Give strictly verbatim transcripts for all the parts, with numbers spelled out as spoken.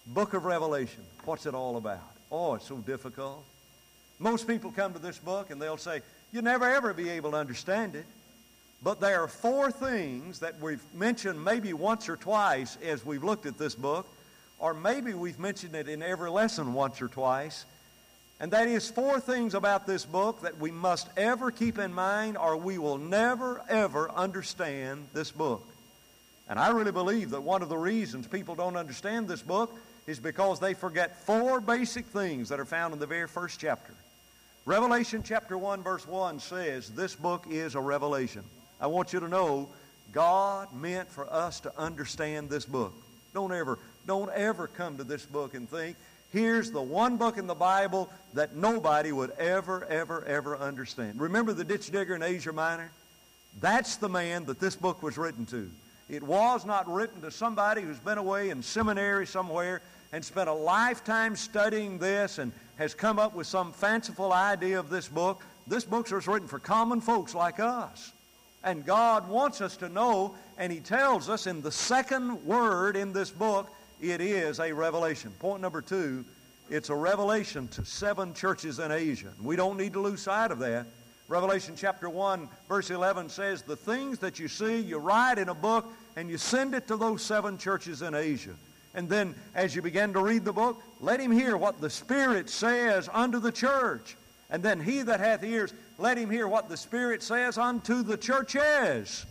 Book of Revelation. What's it all about? Oh, it's so difficult. Most people come to this book and they'll say, you'll never ever be able to understand it. But there are four things that we've mentioned maybe once or twice as we've looked at this book, or maybe we've mentioned it in every lesson once or twice. And that is four things about this book that we must ever keep in mind, or we will never, ever understand this book. And I really believe that one of the reasons people don't understand this book is because they forget four basic things that are found in the very first chapter. Revelation chapter one verse one says this book is a revelation. I want you to know God meant for us to understand this book. Don't ever, don't ever come to this book and think, here's the one book in the Bible that nobody would ever, ever, ever understand. Remember the ditch digger in Asia Minor? That's the man that this book was written to. It was not written to somebody who's been away in seminary somewhere and spent a lifetime studying this and has come up with some fanciful idea of this book. This book was written for common folks like us. And God wants us to know, and He tells us in the second word in this book, it is a revelation. Point number two, it's a revelation to seven churches in Asia. We don't need to lose sight of that. Revelation chapter one, verse eleven says, the things that you see, you write in a book, and you send it to those seven churches in Asia. And then, as you begin to read the book, let him hear what the Spirit says unto the church. And then he that hath ears, let him hear what the Spirit says unto the churches.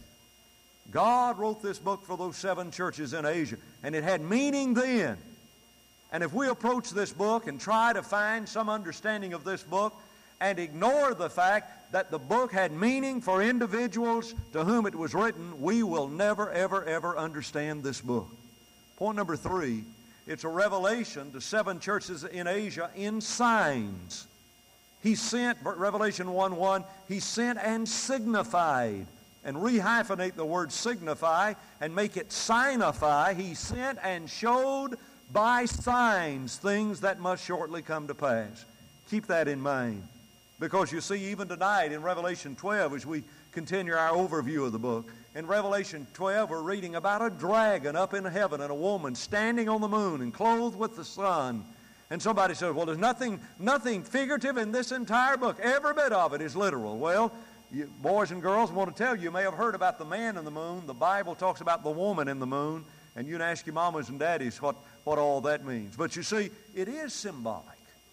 God wrote this book for those seven churches in Asia, and it had meaning then. And if we approach this book and try to find some understanding of this book and ignore the fact that the book had meaning for individuals to whom it was written, we will never, ever, ever understand this book. Point number three, it's a revelation to seven churches in Asia in signs. He sent, Revelation one one, He sent and signified. And rehyphenate the word signify and make it signify. He sent and showed by signs things that must shortly come to pass. Keep that in mind. Because you see, even tonight in Revelation twelve, as we continue our overview of the book, in Revelation twelve we're reading about a dragon up in heaven and a woman standing on the moon and clothed with the sun. And somebody says, well, there's nothing, nothing figurative in this entire book. Every bit of it is literal. Well, you, boys and girls, I want to tell you, you may have heard about the man in the moon. The Bible talks about the woman in the moon. And you can ask your mamas and daddies what, what all that means. But you see, it is symbolic.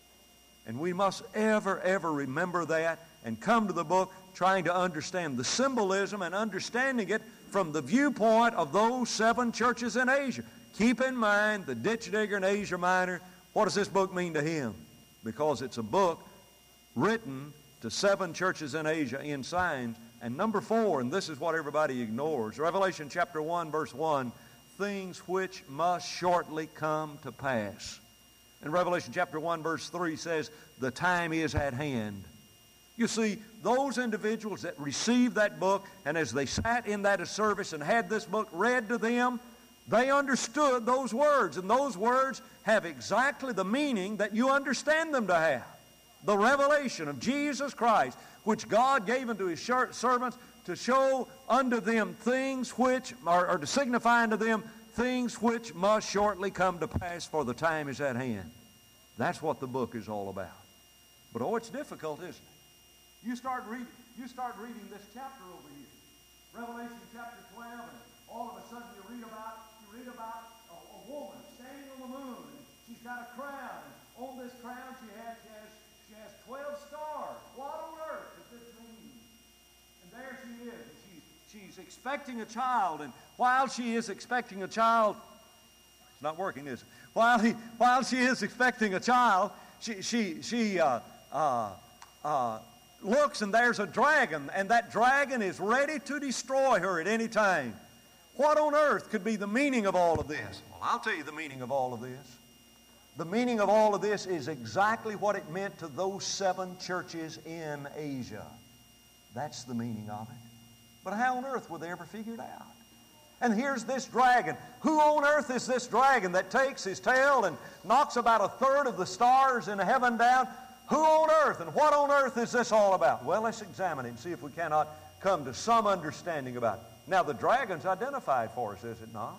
And we must ever, ever remember that and come to the book trying to understand the symbolism and understanding it from the viewpoint of those seven churches in Asia. Keep in mind the ditch digger in Asia Minor. What does this book mean to him? Because it's a book written to seven churches in Asia in signs. And number four, and this is what everybody ignores, Revelation chapter one, verse one, things which must shortly come to pass. And Revelation chapter one, verse three says, the time is at hand. You see, those individuals that received that book, and as they sat in that service and had this book read to them, they understood those words. And those words have exactly the meaning that you understand them to have. The revelation of Jesus Christ, which God gave unto His servants to show unto them things which, or, or to signify unto them things which must shortly come to pass, for the time is at hand. That's what the book is all about. But oh, it's difficult, isn't it? You start reading, you start reading this chapter over here, Revelation chapter twelve, and all of a sudden you read about you read about a, a woman standing on the moon, and she's got a crown, and on this crown she has she has she has twelve stars. What on earth does this mean? And there she is, and she's she's expecting a child, and while she is expecting a child, it's not working, is it? While he while she is expecting a child, she she she uh, uh, uh, looks, and there's a dragon, and that dragon is ready to destroy her at any time. What on earth could be the meaning of all of this? Well, I'll tell you the meaning of all of this. The meaning of all of this is exactly what it meant to those seven churches in Asia. That's the meaning of it. But how on earth would they ever figure it out? And here's this dragon. Who on earth is this dragon that takes his tail and knocks about a third of the stars in heaven down? Who on earth and what on earth is this all about? Well, let's examine it and see if we cannot come to some understanding about it. Now, the dragon's identified for us, is it not?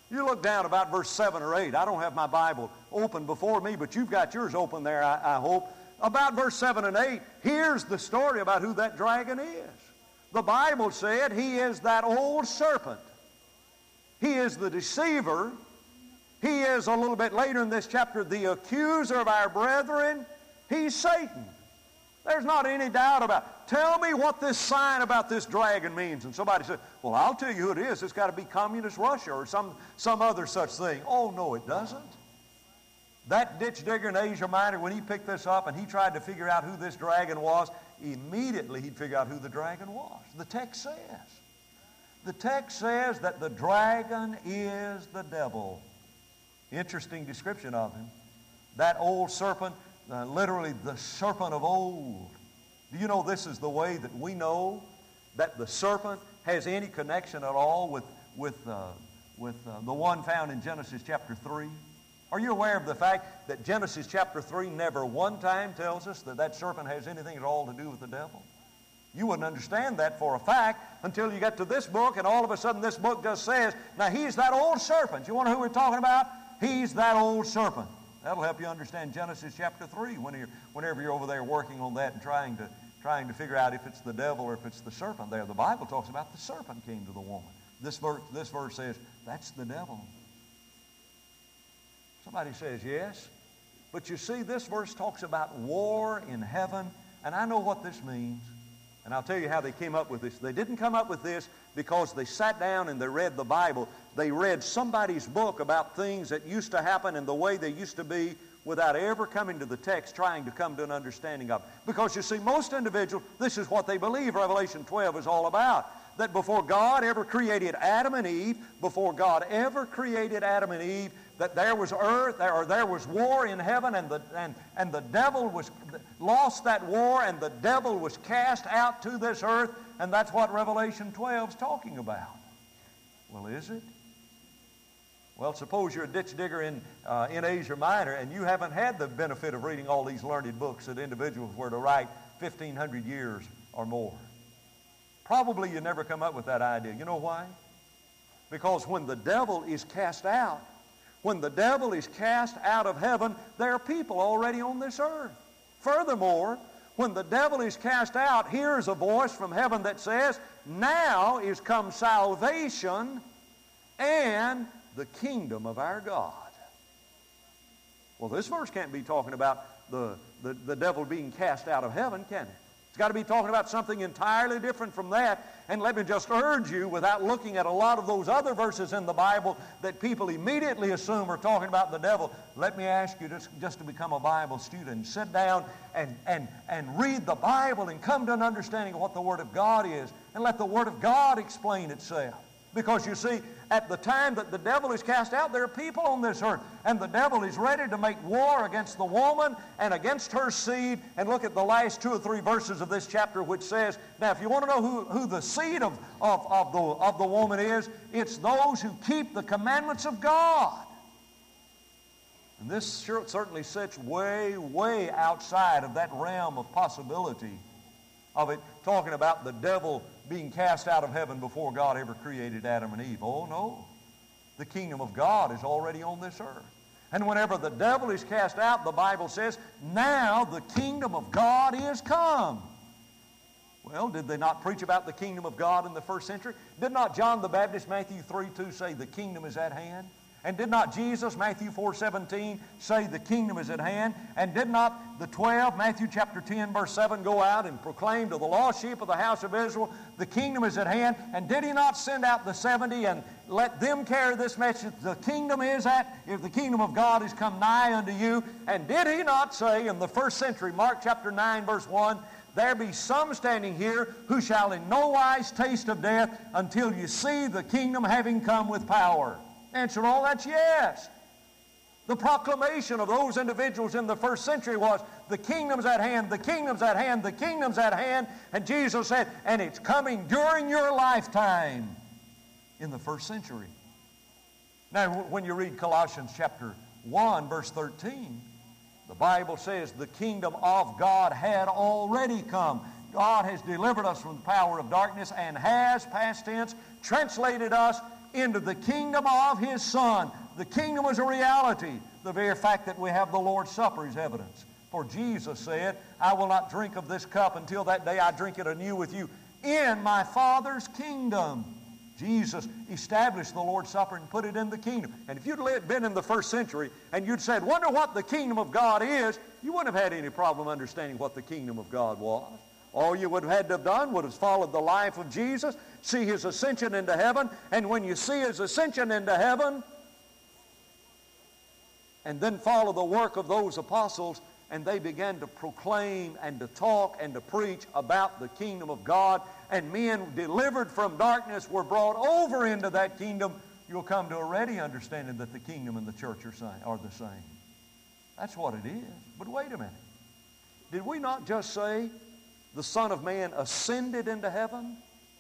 You look down about verse seven or eight. I don't have my Bible open before me, but you've got yours open there, I, I hope. About verse seven and eight, here's the story about who that dragon is. The Bible said he is that old serpent. He is the deceiver. He is, a little bit later in this chapter, the accuser of our brethren. He's Satan. There's not any doubt about it. Tell me what this sign about this dragon means. And somebody said, well, I'll tell you who it is. It's got to be Communist Russia or some, some other such thing. Oh, no, it doesn't. That ditch digger in Asia Minor, when he picked this up and he tried to figure out who this dragon was, immediately he'd figure out who the dragon was. The text says. The text says that the dragon is the devil. Interesting description of him. That old serpent, uh, literally the serpent of old. Do you know this is the way that we know that the serpent has any connection at all with, with, uh, with uh, the one found in Genesis chapter three? Are you aware of the fact that Genesis chapter three never one time tells us that that serpent has anything at all to do with the devil? You wouldn't understand that for a fact until you get to this book, and all of a sudden this book just says, now he's that old serpent. You want to know who we're talking about? He's that old serpent. That'll help you understand Genesis chapter three when you're, whenever you're over there working on that and trying to, trying to figure out if it's the devil or if it's the serpent there. The Bible talks about the serpent came to the woman. This verse, this verse says, that's the devil. Somebody says yes. But you see, this verse talks about war in heaven, and I know what this means. And I'll tell you how they came up with this. They didn't come up with this because they sat down and they read the Bible. They read somebody's book about things that used to happen and the way they used to be without ever coming to the text, trying to come to an understanding of it. Because you see, most individuals, this is what they believe Revelation twelve is all about. That before God ever created Adam and Eve, before God ever created Adam and Eve, that there was earth, there, or there was war in heaven, and the, and, and the devil was lost that war, and the devil was cast out to this earth, and that's what Revelation twelve is talking about. Well, is it? Well, suppose you're a ditch digger in, uh, in Asia Minor, and you haven't had the benefit of reading all these learned books that individuals were to write fifteen hundred years or more. Probably you never come up with that idea. You know why? Because when the devil is cast out, when the devil is cast out of heaven, there are people already on this earth. Furthermore, when the devil is cast out, here's a voice from heaven that says, now is come salvation and the kingdom of our God. Well, this verse can't be talking about the, the, the devil being cast out of heaven, can it? It's got to be talking about something entirely different from that. And let me just urge you, without looking at a lot of those other verses in the Bible that people immediately assume are talking about the devil, let me ask you just, just to become a Bible student. Sit down and, and, and read the Bible and come to an understanding of what the Word of God is, and let the Word of God explain itself. Because you see, at the time that the devil is cast out, there are people on this earth. And the devil is ready to make war against the woman and against her seed. And look at the last two or three verses of this chapter, which says, now if you want to know who, who the seed of, of, of, the, of the woman is, it's those who keep the commandments of God. And this sure, certainly sits way, way outside of that realm of possibility of it talking about the devil being cast out of heaven before God ever created Adam and Eve. Oh, no. The kingdom of God is already on this earth. And whenever the devil is cast out, the Bible says, now the kingdom of God is come. Well, did they not preach about the kingdom of God in the first century? Did not John the Baptist, Matthew three two, say the kingdom is at hand? And did not Jesus, Matthew four seventeen, say the kingdom is at hand? And did not the twelve, Matthew chapter ten, verse seven, go out and proclaim to the lost sheep of the house of Israel, the kingdom is at hand? And did he not send out the seventy and let them carry this message, the kingdom is at, if the kingdom of God is come nigh unto you? And did he not say in the first century, Mark chapter nine, verse one, there be some standing here who shall in no wise taste of death until you see the kingdom having come with power? Answer to all that's yes. The proclamation of those individuals in the first century was, the kingdom's at hand, the kingdom's at hand, the kingdom's at hand. And Jesus said, and it's coming during your lifetime in the first century. Now, when you read Colossians chapter one, verse thirteen, the Bible says the kingdom of God had already come. God has delivered us from the power of darkness and has, past tense, translated us into the kingdom of His Son. The kingdom is a reality. The very fact that we have the Lord's Supper is evidence. For Jesus said, I will not drink of this cup until that day I drink it anew with you in my Father's kingdom. Jesus established the Lord's Supper and put it in the kingdom. And if you'd been in the first century and you'd said, wonder what the kingdom of God is, you wouldn't have had any problem understanding what the kingdom of God was. All you would have had to have done would have followed the life of Jesus, see His ascension into heaven, and when you see His ascension into heaven, and then follow the work of those apostles, and they began to proclaim and to talk and to preach about the kingdom of God, and men delivered from darkness were brought over into that kingdom, you'll come to a ready understanding that the kingdom and the church are, same, are the same. That's what it is. But wait a minute. Did we not just say the Son of Man ascended into heaven?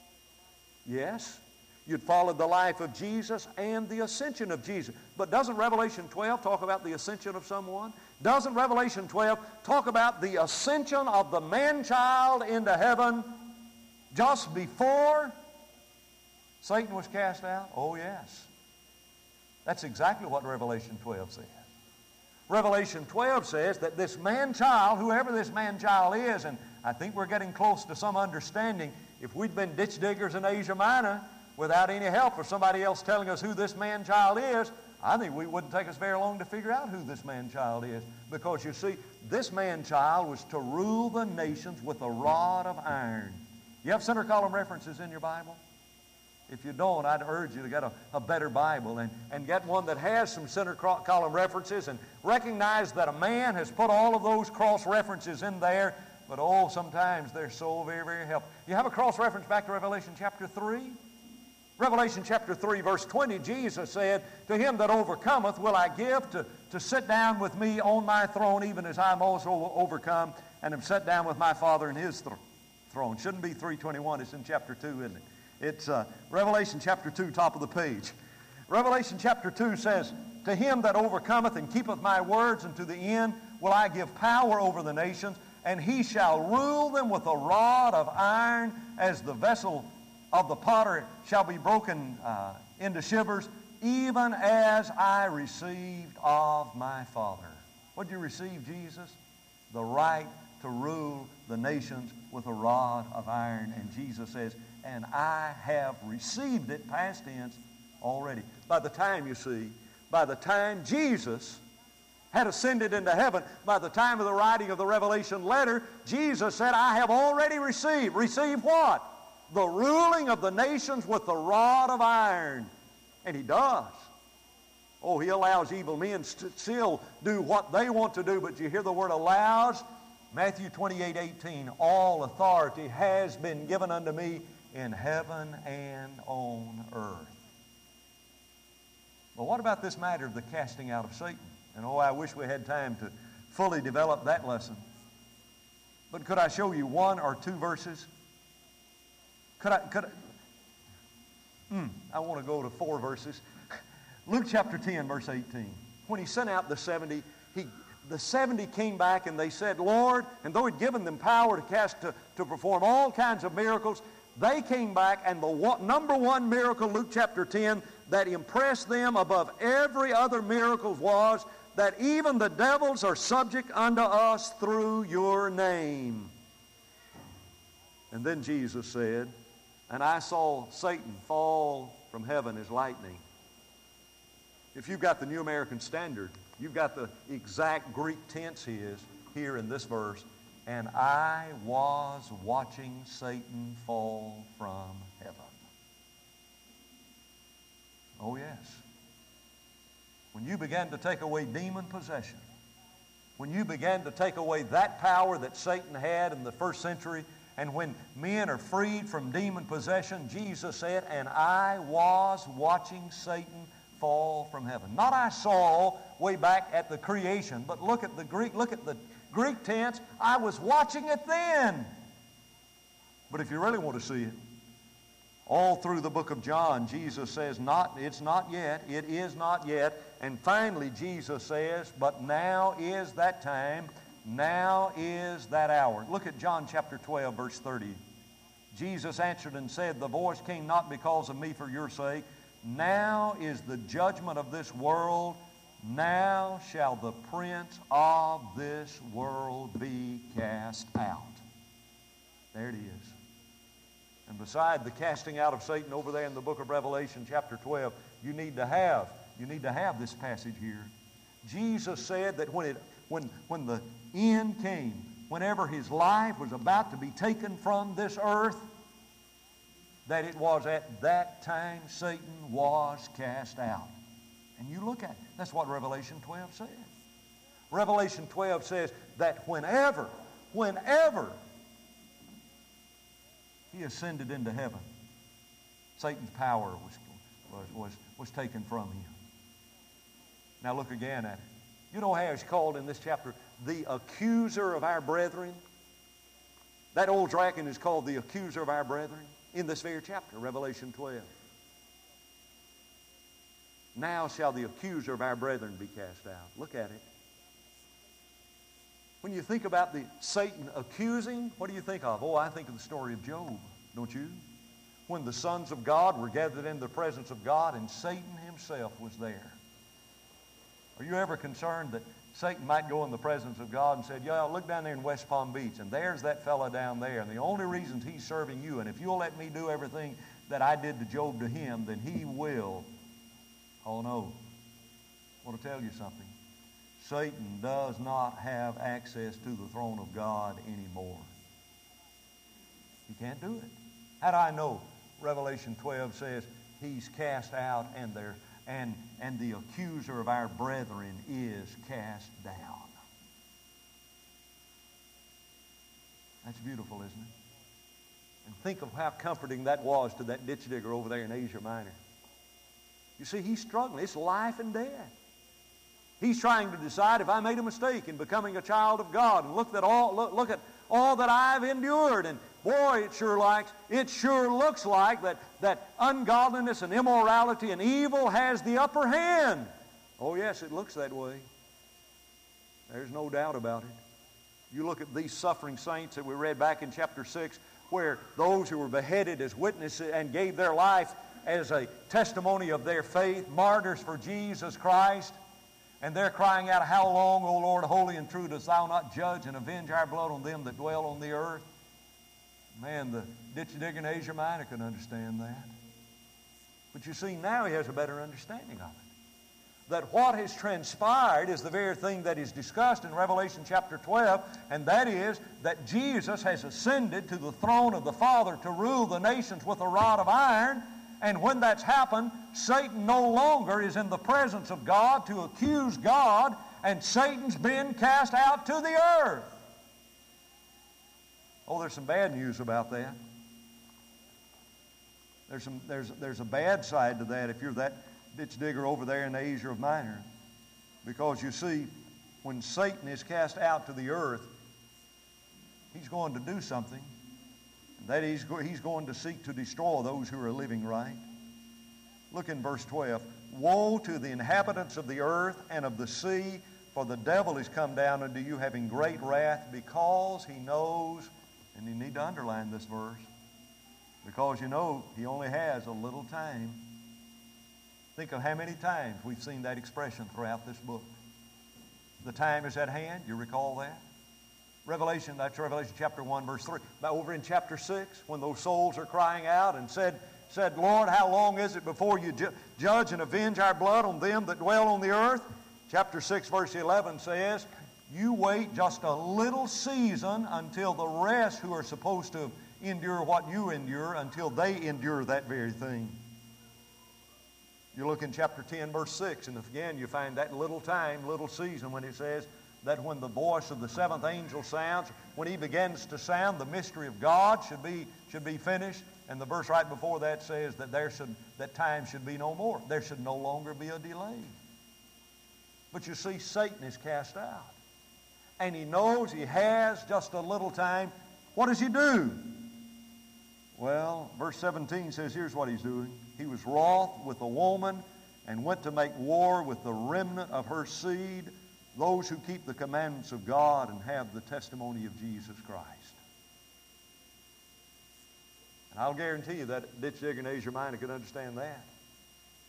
Yes. You'd followed the life of Jesus and the ascension of Jesus. But doesn't Revelation twelve talk about the ascension of someone? Doesn't Revelation twelve talk about the ascension of the man-child into heaven just before Satan was cast out? Oh, yes. That's exactly what Revelation twelve says. Revelation twelve says that this man-child, whoever this man-child is, and I think we're getting close to some understanding. If we'd been ditch diggers in Asia Minor without any help or somebody else telling us who this man-child is, I think we wouldn't take us very long to figure out who this man-child is. Because you see, this man-child was to rule the nations with a rod of iron. You have center column references in your Bible? If you don't, I'd urge you to get a, a better Bible and, and get one that has some center column references and recognize that a man has put all of those cross references in there, but oh, sometimes they're so very, very helpful. You have a cross reference back to Revelation chapter three? Revelation chapter three, verse twenty, Jesus said, to him that overcometh will I give to, to sit down with me on my throne, even as I am also overcome, and am set down with my Father in His th- throne. Shouldn't be three twenty-one, it's in chapter two, isn't it? It's uh, Revelation chapter two, top of the page. Revelation chapter two says, to him that overcometh and keepeth my words unto the end will I give power over the nations, and he shall rule them with a rod of iron, as the vessel of the potter shall be broken uh, into shivers, even as I received of my Father. What did you receive, Jesus? The right to rule the nations with a rod of iron. And Jesus says, and I have received it, past tense, already. By the time, you see, by the time Jesus had ascended into heaven, by the time of the writing of the Revelation letter, Jesus said, I have already received. Received what? The ruling of the nations with the rod of iron. And He does. Oh, He allows evil men to still do what they want to do, but you hear the word allows? Matthew twenty-eight eighteen, all authority has been given unto me in heaven and on earth. Well, what about this matter of the casting out of Satan? And oh, I wish we had time to fully develop that lesson. But could I show you one or two verses? Could I, could I, mm, I want to go to four verses. Luke chapter ten, verse eighteen. When He sent out the seventy, he, the seventy came back and they said, Lord, and though He'd given them power to cast, to, to perform all kinds of miracles, they came back, and the one, number one miracle, Luke chapter ten, that impressed them above every other miracle was that even the devils are subject unto us through your name. And then Jesus said, and I saw Satan fall from heaven as lightning. If you've got the New American Standard, you've got the exact Greek tense is here in this verse. And I was watching Satan fall from heaven. Oh, yes. When you began to take away demon possession, when you began to take away that power that Satan had in the first century, and when men are freed from demon possession, Jesus said, and I was watching Satan fall from heaven. Not I saw way back at the creation, but look at the Greek, look at the Greek tense, I was watching it then. But if you really want to see it, all through the book of John, Jesus says, not, it's not yet, it is not yet. And finally, Jesus says, but now is that time, now is that hour. Look at John chapter twelve, verse thirty. Jesus answered and said, the voice came not because of me for your sake, now is the judgment of this world. Now shall the prince of this world be cast out. There it is. And beside the casting out of Satan over there in the book of Revelation chapter twelve, you need to have, you need to have this passage here. Jesus said that when, it, when, when the end came, whenever his life was about to be taken from this earth, that it was at that time Satan was cast out. And you look at it. That's what Revelation twelve says. Revelation twelve says that whenever, whenever he ascended into heaven, Satan's power was, was, was, was taken from him. Now look again at it. You know how he's called in this chapter the accuser of our brethren? That old dragon is called the accuser of our brethren in this very chapter, Revelation twelve. Now shall the accuser of our brethren be cast out. Look at it. When you think about the Satan accusing, what do you think of? Oh, I think of the story of Job, don't you? When the sons of God were gathered in the presence of God and Satan himself was there. Are you ever concerned that Satan might go in the presence of God and said, yeah, look down there in West Palm Beach, and there's that fella down there, and the only reason he's serving you, and if you'll let me do everything that I did to Job to him, then he will. Oh no. I want to tell you something. Satan does not have access to the throne of God anymore. He can't do it. How do I know? Revelation twelve says he's cast out and there and, and the accuser of our brethren is cast down. That's beautiful, isn't it? And think of how comforting that was to that ditch digger over there in Asia Minor. You see, he's struggling. It's life and death. He's trying to decide if I made a mistake in becoming a child of God. And look at all, look, look at all that I've endured. And boy, it sure likes, it sure looks like that, that ungodliness and immorality and evil has the upper hand. Oh yes, it looks that way. There's no doubt about it. You look at these suffering saints that we read back in chapter six, where those who were beheaded as witnesses and gave their life as a testimony of their faith, martyrs for Jesus Christ, and they're crying out, how long, O Lord, holy and true, dost thou not judge and avenge our blood on them that dwell on the earth? Man, the ditch digger in Asia Minor could understand that. But you see, now he has a better understanding of it. That what has transpired is the very thing that is discussed in Revelation chapter twelve, and that is that Jesus has ascended to the throne of the Father to rule the nations with a rod of iron. And when that's happened, Satan no longer is in the presence of God to accuse God, and Satan's been cast out to the earth. Oh, there's some bad news about that. There's, some, there's, there's a bad side to that if you're that ditch digger over there in Asia Minor. Because you see, when Satan is cast out to the earth, he's going to do something. That he's, he's going to seek to destroy those who are living right. Look in verse twelve. Woe to the inhabitants of the earth and of the sea, for the devil is come down unto you having great wrath, because he knows, and you need to underline this verse, because you know he only has a little time. Think of how many times we've seen that expression throughout this book. The time is at hand. You recall that? Revelation, that's Revelation chapter one, verse three. But over in chapter six, when those souls are crying out and said, said, Lord, how long is it before you ju- judge and avenge our blood on them that dwell on the earth? Chapter six, verse eleven says, you wait just a little season until the rest who are supposed to endure what you endure, until they endure that very thing. You look in chapter ten, verse six, and again you find that little time, little season when it says, that when the voice of the seventh angel sounds, when he begins to sound, the mystery of God should be, should be finished. And the verse right before that says that there should, that time should be no more. There should no longer be a delay. But you see, Satan is cast out. And he knows he has just a little time. What does he do? Well, verse seventeen says, here's what he's doing. He was wroth with a woman and went to make war with the remnant of her seed, those who keep the commandments of God and have the testimony of Jesus Christ. And I'll guarantee you that ditch digger in Asia Minor could understand that.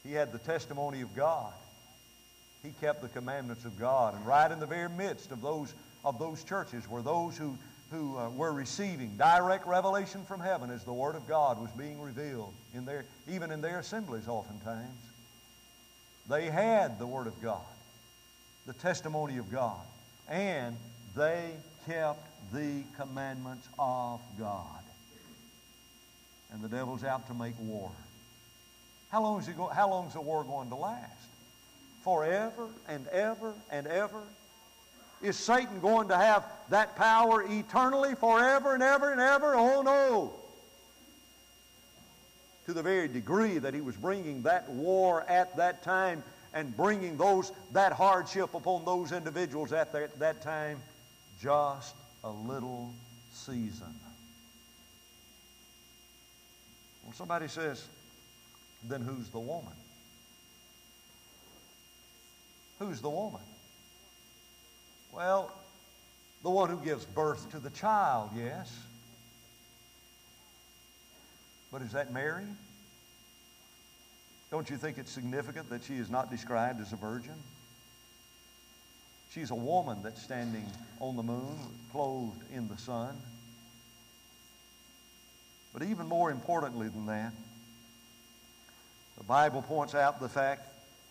He had the testimony of God. He kept the commandments of God. And right in the very midst of those, of those churches were those who, who uh, were receiving direct revelation from heaven as the Word of God was being revealed, in their, even in their assemblies oftentimes. They had the Word of God, the testimony of God, and they kept the commandments of God. And the devil's out to make war. How long is he go, how long is the war going to last? Forever and ever and ever? Is Satan going to have that power eternally, forever and ever and ever? Oh no! To the very degree that he was bringing that war at that time and bringing those that hardship upon those individuals at that, that time, just a little season. Well, somebody says, then who's the woman? Who's the woman? Well, the one who gives birth to the child, yes. But is that Mary? Don't you think it's significant that she is not described as a virgin? She's a woman that's standing on the moon, clothed in the sun. But even more importantly than that, the Bible points out the fact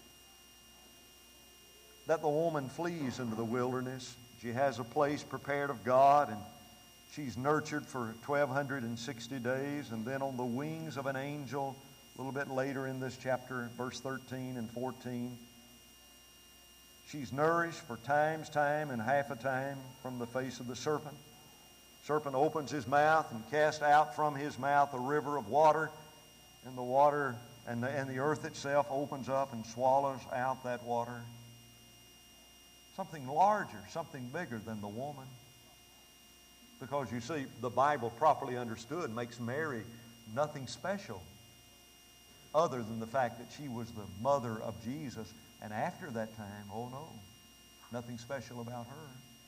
that the woman flees into the wilderness. She has a place prepared of God, and she's nurtured for twelve sixty days, and then on the wings of an angel, a little bit later in this chapter, verse thirteen and fourteen, she's nourished for times time and half a time from the face of the serpent. Serpent opens his mouth and casts out from his mouth a river of water, and the water and the, and the earth itself opens up and swallows out that water. Something larger, something bigger than the woman. Because you see, the Bible properly understood makes Mary nothing special other than the fact that she was the mother of Jesus. And after that time, oh no, nothing special about her.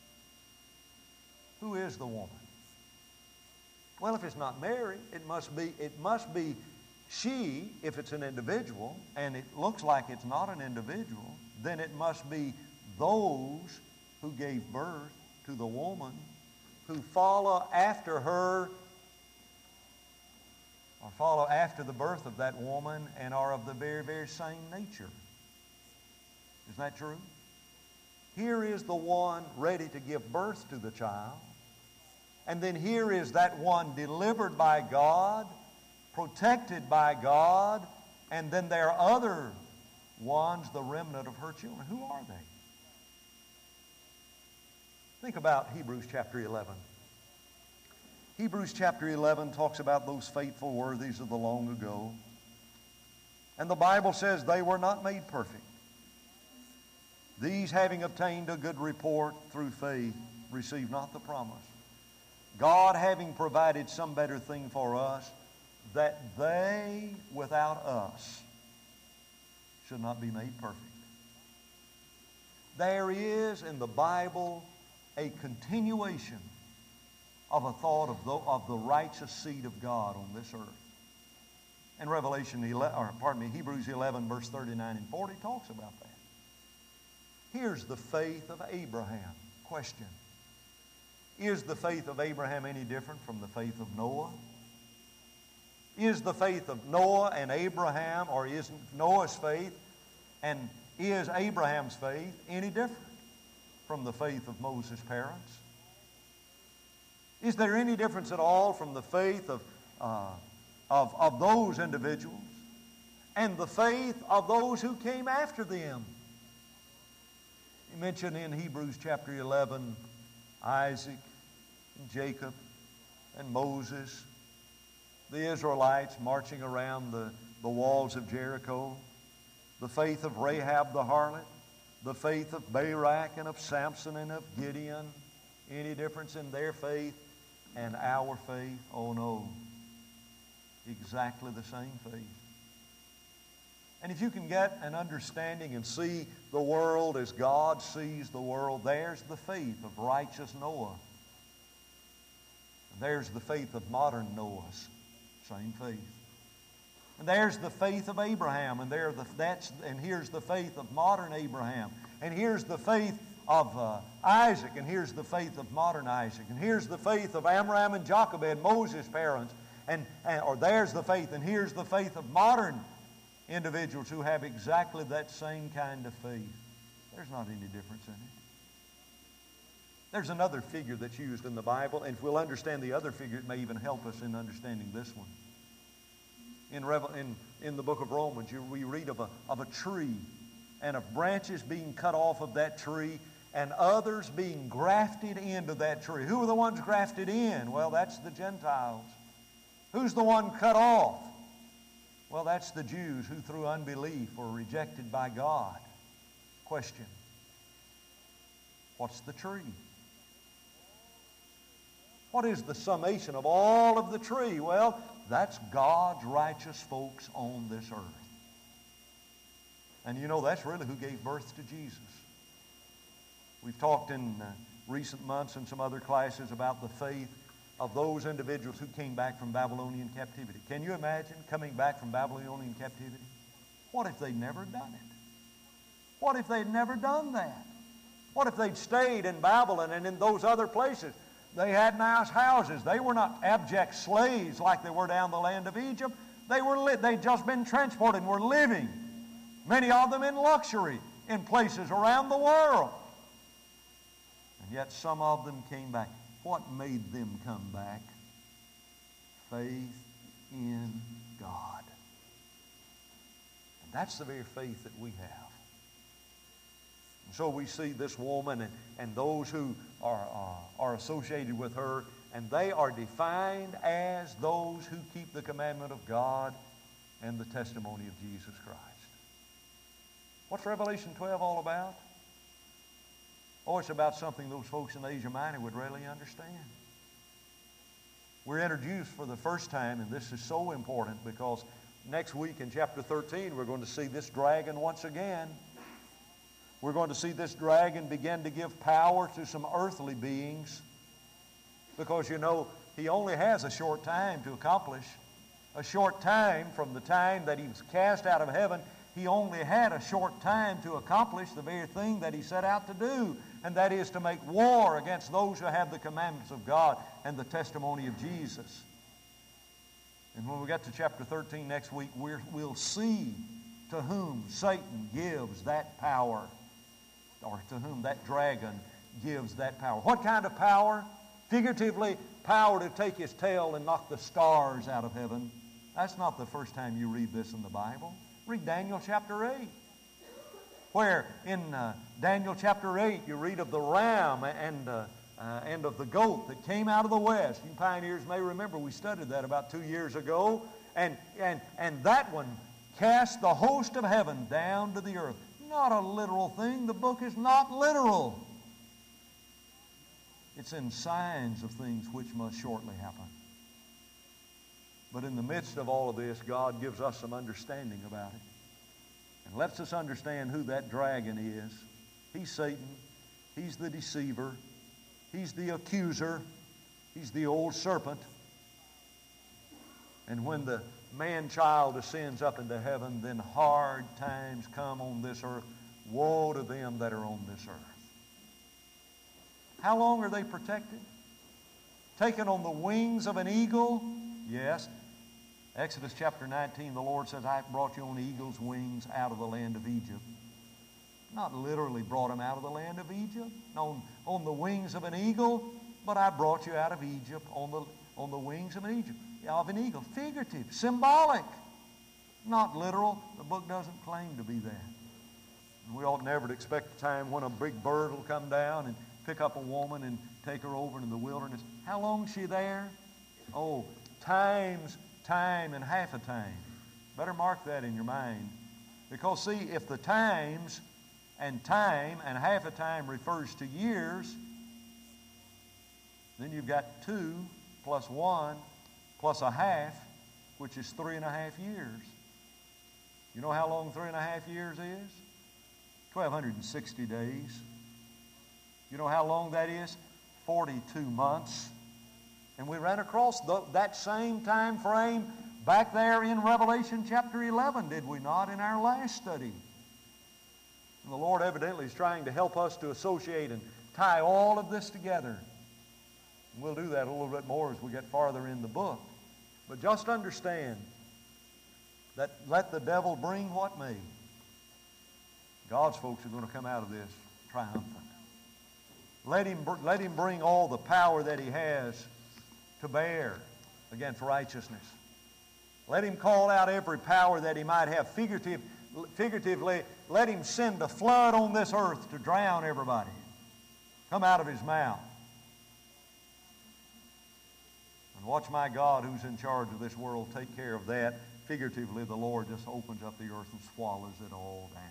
Who is the woman? Well, if it's not Mary, it must be, it must be she, if it's an individual, and it looks like it's not an individual, then it must be those who gave birth to the woman, who follow after her, or follow after the birth of that woman, and are of the very, very same nature. Isn't that true? Here is the one ready to give birth to the child, and then here is that one delivered by God, protected by God, and then there are other ones, the remnant of her children. Who are they? Think about Hebrews chapter eleven. Hebrews chapter eleven talks about those faithful worthies of the long ago. And the Bible says they were not made perfect. These, having obtained a good report through faith, received not the promise. God having provided some better thing for us, that they without us should not be made perfect. There is in the Bible a continuation of a thought of the, of the righteous seed of God on this earth. And Revelation eleven, or pardon me, Hebrews eleven, verse thirty-nine and forty talks about that. Here's the faith of Abraham. Question: is the faith of Abraham any different from the faith of Noah? Is the faith of Noah and Abraham, or is Noah's faith and is Abraham's faith any different from the faith of Moses' parents? Is there any difference at all from the faith of, uh, of, of those individuals and the faith of those who came after them? You mention in Hebrews chapter eleven Isaac and Jacob and Moses, the Israelites marching around the, the walls of Jericho, the faith of Rahab the harlot, the faith of Barak and of Samson and of Gideon. Any difference in their faith and our faith? Oh no. Exactly the same faith. And if you can get an understanding and see the world as God sees the world, there's the faith of righteous Noah. There's the faith of modern Noah's. Same faith. And there's the faith of Abraham, and there the, that's and here's the faith of modern Abraham, and here's the faith of uh, Isaac, and here's the faith of modern Isaac, and here's the faith of Amram and Jochebed, Moses' parents, and, and or there's the faith, and here's the faith of modern individuals who have exactly that same kind of faith. There's not any difference in it. There's another figure that's used in the Bible, and if we'll understand the other figure, it may even help us in understanding this one. In, Revel- in, in the book of Romans, you, we read of a, of a tree and of branches being cut off of that tree and others being grafted into that tree. Who are the ones grafted in? Well, that's the Gentiles. Who's the one cut off? Well, that's the Jews who through unbelief were rejected by God. Question: what's the tree? What is the summation of all of the tree? Well, that's God's righteous folks on this earth. And you know, that's really who gave birth to Jesus. We've talked in uh, recent months in some other classes about the faith of those individuals who came back from Babylonian captivity. Can you imagine coming back from Babylonian captivity? What if they'd never done it? What if they'd never done that? What if they'd stayed in Babylon and in those other places? They had nice houses. They were not abject slaves like they were down the land of Egypt. They were li- they'd just been transported and were living, many of them in luxury, in places around the world. And yet some of them came back. What made them come back? Faith in God. And that's the very faith that we have. And so we see this woman and, and those who are, uh, are associated with her, and they are defined as those who keep the commandment of God and the testimony of Jesus Christ. What's Revelation twelve all about? Oh, it's about something those folks in Asia Minor would really understand. We're introduced for the first time, and this is so important because next week in chapter thirteen, we're going to see this dragon once again. We're going to see this dragon begin to give power to some earthly beings because, you know, he only has a short time to accomplish. A short time from the time that he was cast out of heaven, he only had a short time to accomplish the very thing that he set out to do, and that is to make war against those who have the commandments of God and the testimony of Jesus. And when we get to chapter thirteen next week, we're, we'll see to whom Satan gives that power, or to whom that dragon gives that power. What kind of power? Figuratively, power to take his tail and knock the stars out of heaven. That's not the first time you read this in the Bible. Read Daniel chapter eight, where in uh, Daniel chapter eight you read of the ram and, uh, uh, and of the goat that came out of the west. You pioneers may remember we studied that about two years ago. And, and, and that one cast the host of heaven down to the earth. Not a literal thing. The book is not literal. It's in signs of things which must shortly happen. But in the midst of all of this, God gives us some understanding about it. And lets us understand who that dragon is. He's Satan. He's the deceiver. He's the accuser. He's the old serpent. And when the man-child ascends up into heaven, then hard times come on this earth. Woe to them that are on this earth. How long are they protected? Taken on the wings of an eagle? Yes. Exodus chapter nineteen, the Lord says, I brought you on eagle's wings out of the land of Egypt. Not literally brought them out of the land of Egypt, on, on the wings of an eagle, but I brought you out of Egypt on the, on the wings of an Egypt, of an eagle. Figurative, symbolic, not literal. The book doesn't claim to be that. And we ought never to expect a time when a big bird will come down and pick up a woman and take her over into the wilderness. How long is she there? Oh, times, time, and half a time. Better mark that in your mind. Because see, if the times and time and half a time refers to years, then you've got two plus one plus a half, which is three and a half years. You know how long three and a half years is? twelve sixty days. You know how long that is? forty-two months. And we ran across the, that same time frame back there in Revelation chapter eleven, did we not, in our last study? And the Lord evidently is trying to help us to associate and tie all of this together. And we'll do that a little bit more as we get farther in the book. But just understand that let the devil bring what may, God's folks are going to come out of this triumphant. Let him, let him bring all the power that he has to bear, again, for righteousness. Let him call out every power that he might have. Figurative, figuratively, let him send a flood on this earth to drown everybody. Come out of his mouth. And watch my God, who's in charge of this world, take care of that. Figuratively, the Lord just opens up the earth and swallows it all down.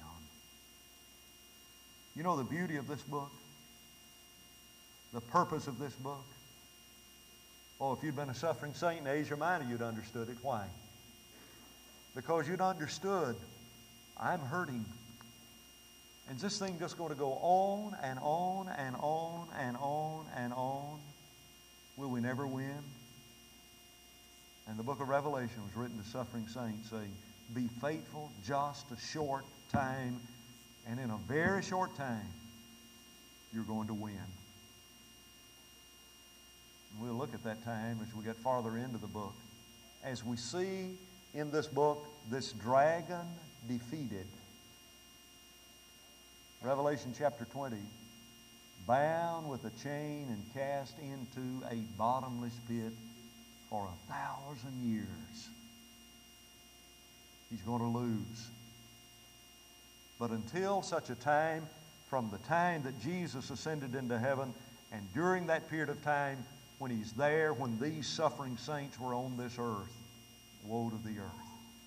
You know the beauty of this book? The purpose of this book? Oh, if you'd been a suffering saint in Asia Minor, you'd understood it. Why? Because you'd understood, I'm hurting. And is this thing just going to go on and on and on and on and on? Will we never win? And the book of Revelation was written to suffering saints saying, be faithful just a short time, and in a very short time, you're going to win. And we'll look at that time as we get farther into the book. As we see in this book, this dragon defeated. Revelation chapter twenty, bound with a chain and cast into a bottomless pit for a thousand years. He's going to lose. But until such a time, from the time that Jesus ascended into heaven, and during that period of time when he's there, when these suffering saints were on this earth, woe to the earth.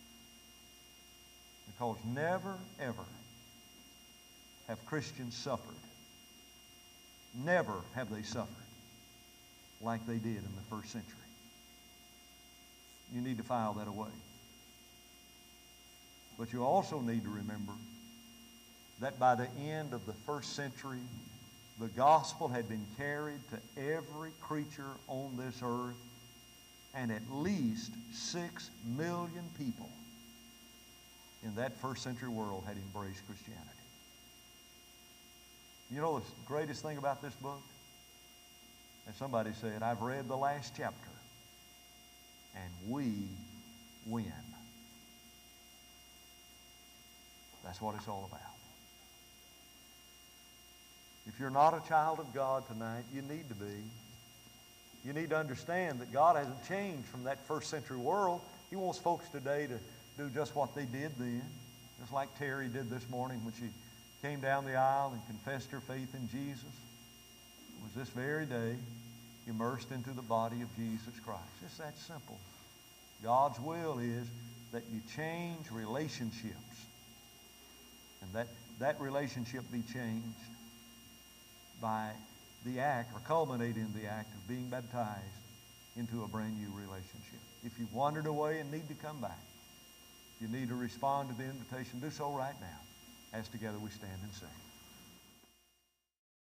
Because never, ever have Christians suffered. Never have they suffered like they did in the first century. You need to file that away. But you also need to remember that by the end of the first century, the gospel had been carried to every creature on this earth, and at least six million people in that first century world had embraced Christianity. You know the greatest thing about this book? As somebody said, I've read the last chapter, and we win. That's what it's all about. If you're not a child of God tonight, you need to be. You need to understand that God hasn't changed from that first century world. He wants folks today to do just what they did then. Just like Terry did this morning when she came down the aisle and confessed her faith in Jesus. It was this very day immersed into the body of Jesus Christ. It's that simple. God's will is that you change relationships. And that, that relationship be changed by the act, or culminate in the act of being baptized into a brand new relationship. If you've wandered away and need to come back, you need to respond to the invitation. Do so right now as together we stand and sing.